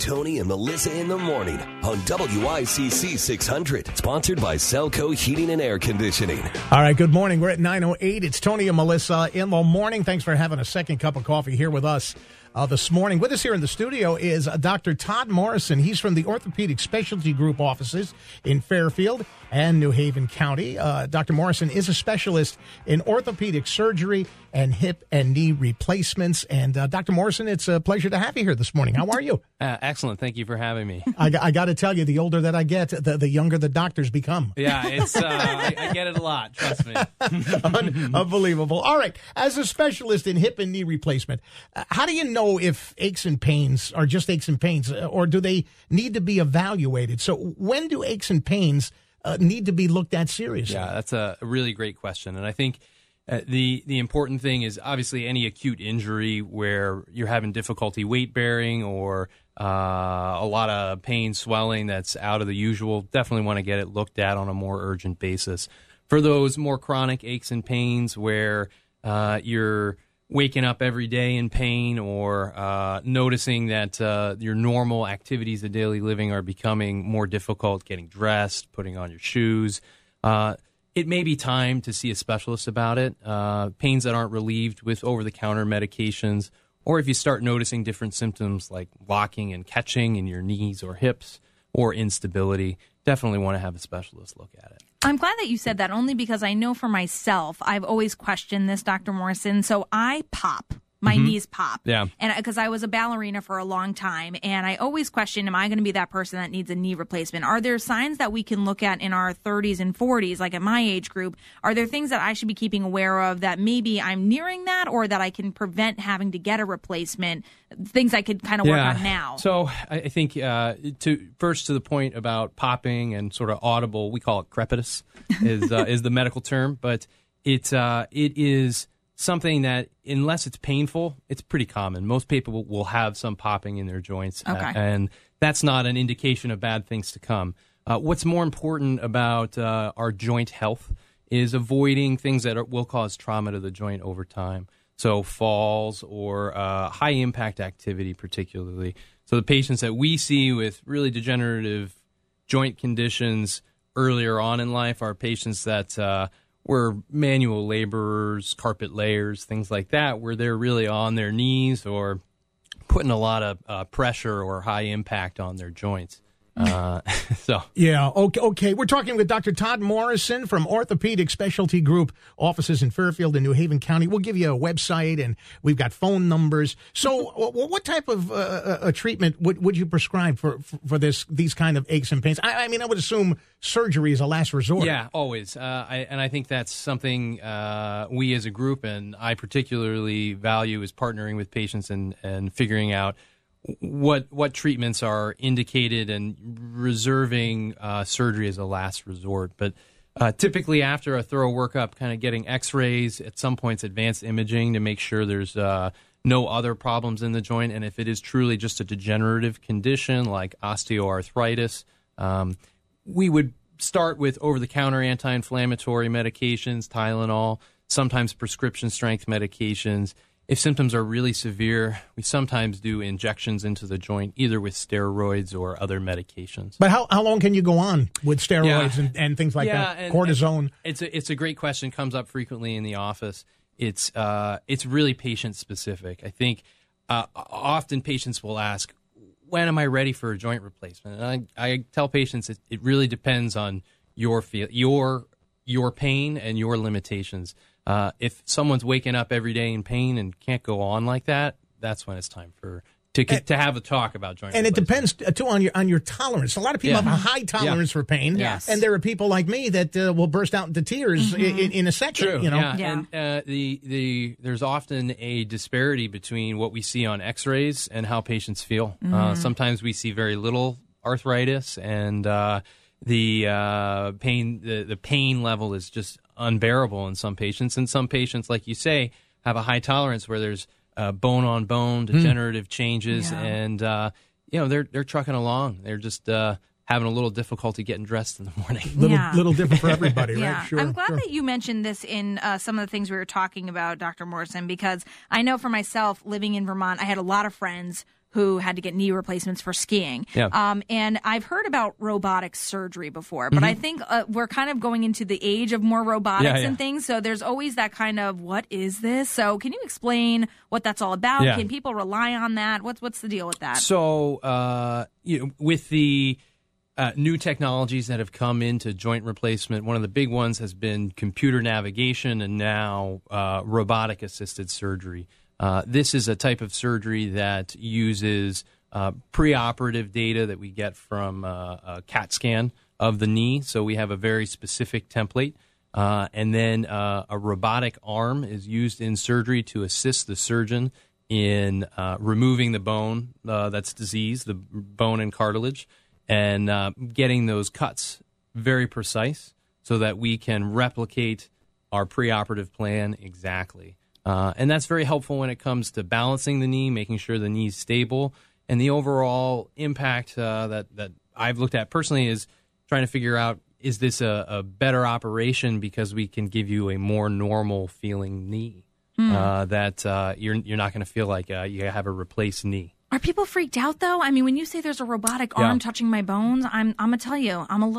Tony and Melissa in the morning on WICC 600. Sponsored by Selco Heating and Air Conditioning. All right, good morning. We're at 9:08. It's Tony and Melissa in the morning. Thanks for having a second cup of coffee here with us this morning. With us here in the studio is Dr. Todd Morrison. He's from the Orthopedic Specialty Group offices in Fairfield and New Haven County. Dr. Morrison is a specialist in orthopedic surgery and hip and knee replacements. And Dr. Morrison, it's a pleasure to have you here this morning. How are you? Excellent. Thank you for having me. I got to tell you, the older that I get, the younger the doctors become. Yeah, it's I get it a lot. Trust me. Unbelievable. All right. As a specialist in hip and knee replacement, how do you know if aches and pains are just aches and pains, or do they need to be evaluated? So when do aches and pains need to be looked at seriously? Yeah, that's a really great question. And I think the important thing is obviously any acute injury where you're having difficulty weight bearing or a lot of pain, swelling that's out of the usual, definitely want to get it looked at on a more urgent basis. For those more chronic aches and pains where you're waking up every day in pain or noticing that your normal activities of daily living are becoming more difficult, getting dressed, putting on your shoes, it may be time to see a specialist about it. Pains that aren't relieved with over-the-counter medications, or if you start noticing different symptoms like locking and catching in your knees or hips or instability, definitely want to have a specialist look at it. I'm glad that you said that, only because I know for myself, I've always questioned this, Dr. Morrison. So I pop. My knees pop. Yeah. And because I was a ballerina for a long time, and I always question, am I going to be that person that needs a knee replacement? Are there signs that we can look at in our 30s and 40s, like at my age group? Are there things that I should be keeping aware of that maybe I'm nearing that, or that I can prevent having to get a replacement? Things I could kind of work on now. So I think to the point about popping and sort of audible, we call it crepitus, is the medical term, but it is something that, unless it's painful, it's pretty common. Most people will have some popping in their joints, and that's not an indication of bad things to come. What's more important about our joint health is avoiding things that will cause trauma to the joint over time. So falls or high-impact activity particularly. So the patients that we see with really degenerative joint conditions earlier on in life are patients that were manual laborers, carpet layers, things like that, where they're really on their knees or putting a lot of pressure or high impact on their joints. Yeah, okay. We're talking with Dr. Todd Morrison from Orthopedic Specialty Group offices in Fairfield and New Haven County. We'll give you a website, and we've got phone numbers. So what type of a treatment would you prescribe for these kind of aches and pains? I mean, I would assume surgery is a last resort. Yeah, always. I think that's something we as a group, and I particularly value, is partnering with patients and figuring out what treatments are indicated and reserving surgery as a last resort. But typically after a thorough workup, kind of getting x-rays, at some points advanced imaging to make sure there's no other problems in the joint. And if it is truly just a degenerative condition like osteoarthritis, we would start with over-the-counter anti-inflammatory medications, Tylenol, sometimes prescription strength medications. If symptoms are really severe, we sometimes do injections into the joint, either with steroids or other medications. But how long can you go on with steroids and things like that? Cortisone? And it's a great question. Comes up frequently in the office. It's really patient specific. I think often patients will ask, when am I ready for a joint replacement? And I tell patients it really depends on your pain and your limitations. If someone's waking up every day in pain and can't go on like that, that's when it's time to have a talk about joint replacement. And it depends too on your tolerance. A lot of people have a high tolerance for pain, and there are people like me that will burst out into tears in a second. True. You know, And there's often a disparity between what we see on X-rays and how patients feel. Sometimes we see very little arthritis, and the pain level is just unbearable in some patients. And some patients, like you say, have a high tolerance where there's bone-on-bone degenerative changes, and they're trucking along. They're just having a little difficulty getting dressed in the morning. Little different for everybody, right? Sure, I'm glad that you mentioned this in some of the things we were talking about, Dr. Morrison, because I know for myself, living in Vermont, I had a lot of friends who had to get knee replacements for skiing. Yeah. And I've heard about robotic surgery before, but I think we're kind of going into the age of more robotics and things. So there's always that kind of, what is this? So can you explain what that's all about? Yeah. Can people rely on that? What's the deal with that? So with the new technologies that have come into joint replacement, one of the big ones has been computer navigation and now robotic-assisted surgery. This is a type of surgery that uses preoperative data that we get from a CAT scan of the knee. So we have a very specific template. And then a robotic arm is used in surgery to assist the surgeon in removing the bone that's diseased, the bone and cartilage, and getting those cuts very precise so that we can replicate our preoperative plan exactly. And that's very helpful when it comes to balancing the knee, making sure the knee's stable. And the overall impact that I've looked at personally is trying to figure out, is this a better operation because we can give you a more normal feeling knee that you're not going to feel like you have a replaced knee. Are people freaked out though? I mean, when you say there's a robotic arm touching my bones, I'm gonna tell you, I'm a little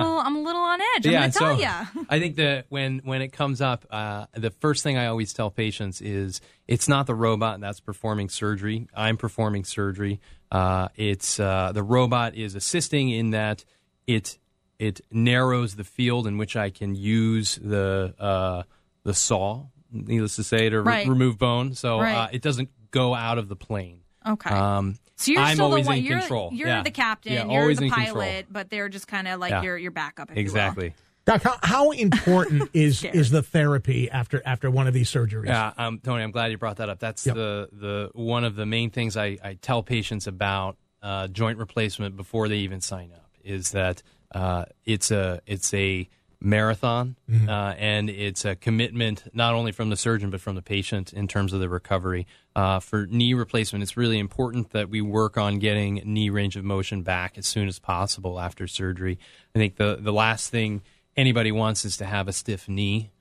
on edge. I'm gonna tell you. I think that when it comes up, the first thing I always tell patients is it's not the robot that's performing surgery. I'm performing surgery. It's the robot is assisting in that it narrows the field in which I can use the saw, needless to say, to remove bone. So it doesn't go out of the plane. Okay. So you're I'm still always the one. in control. You're the captain. Yeah, you're always the in pilot, control. but they're just kind of like your backup. If Exactly. You will. Doc, how important is the therapy after one of these surgeries? Yeah, Tony, I'm glad you brought that up. That's the one of the main things I tell patients about joint replacement before they even sign up is that it's a marathon, and it's a commitment not only from the surgeon but from the patient in terms of the recovery. For knee replacement, it's really important that we work on getting knee range of motion back as soon as possible after surgery. I think the last thing anybody wants is to have a stiff knee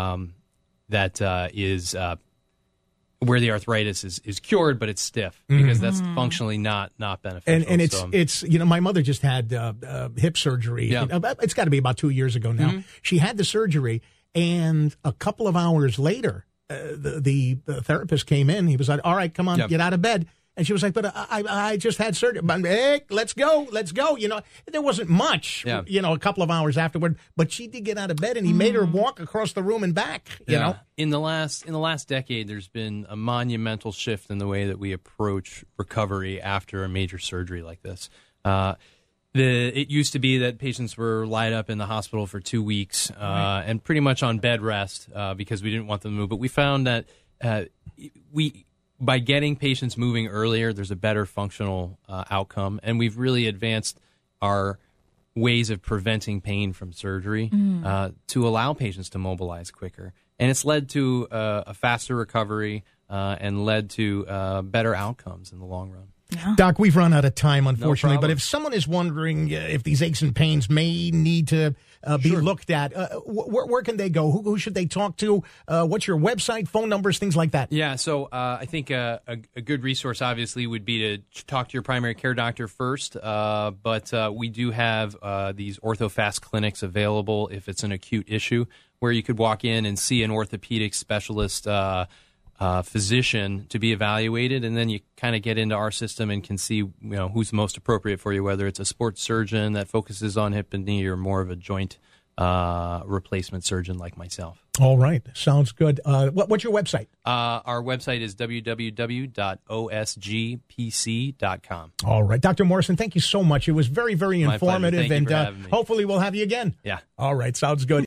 that is where the arthritis is cured, but it's stiff because that's functionally not beneficial. And it's my mother just had hip surgery. Yeah. It's got to be about 2 years ago now. She had the surgery, and a couple of hours later, the therapist came in. He was like, "All right, come on, get out of bed." And she was like, "But I just had surgery. Hey, let's go. There wasn't much, a couple of hours afterward, but she did get out of bed, and he made her walk across the room and back. You know, in the last decade, there's been a monumental shift in the way that we approach recovery after a major surgery like this. It used to be that patients were lied up in the hospital for 2 weeks and pretty much on bed rest because we didn't want them to move. But we found that by getting patients moving earlier, there's a better functional outcome, and we've really advanced our ways of preventing pain from surgery to allow patients to mobilize quicker. And it's led to a faster recovery and led to better outcomes in the long run. Yeah. Doc, we've run out of time, unfortunately, No but if someone is wondering if these aches and pains may need to be looked at, where can they go? Who should they talk to? What's your website, phone numbers, things like that? Yeah, so I think a good resource, obviously, would be to talk to your primary care doctor first, but we do have these OrthoFast clinics available if it's an acute issue, where you could walk in and see an orthopedic specialist physician to be evaluated, and then you kind of get into our system and can see who's most appropriate for you, whether it's a sports surgeon that focuses on hip and knee or more of a joint replacement surgeon like myself. All right. Sounds good. What's your website? Our website is www.osgpc.com. All right. Dr. Morrison, thank you so much. It was very, very informative, and hopefully we'll have you again. Yeah. All right. Sounds good.